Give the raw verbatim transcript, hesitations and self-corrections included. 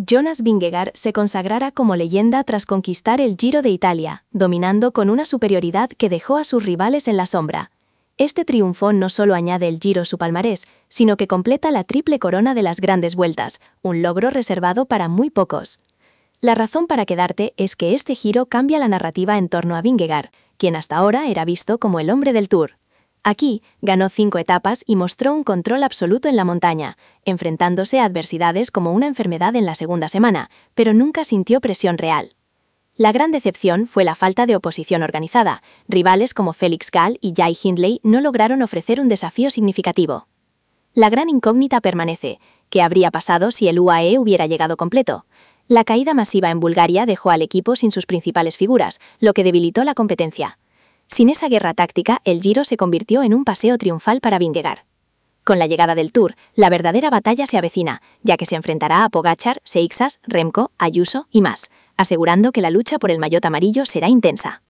Jonas Vingegaard se consagrara como leyenda tras conquistar el Giro de Italia, dominando con una superioridad que dejó a sus rivales en la sombra. Este triunfo no solo añade el Giro a su palmarés, sino que completa la triple corona de las grandes vueltas, un logro reservado para muy pocos. La razón para quedarte es que este Giro cambia la narrativa en torno a Vingegaard, quien hasta ahora era visto como el hombre del Tour. Aquí, ganó cinco etapas y mostró un control absoluto en la montaña, enfrentándose a adversidades como una enfermedad en la segunda semana, pero nunca sintió presión real. La gran decepción fue la falta de oposición organizada. Rivales como Felix Gall y Jai Hindley no lograron ofrecer un desafío significativo. La gran incógnita permanece: ¿qué habría pasado si el U A E hubiera llegado completo? La caída masiva en Bulgaria dejó al equipo sin sus principales figuras, lo que debilitó la competencia. Sin esa guerra táctica, el Giro se convirtió en un paseo triunfal para Vingegaard. Con la llegada del Tour, la verdadera batalla se avecina, ya que se enfrentará a Pogačar, Seixas, Remco, Ayuso y más, asegurando que la lucha por el maillot amarillo será intensa.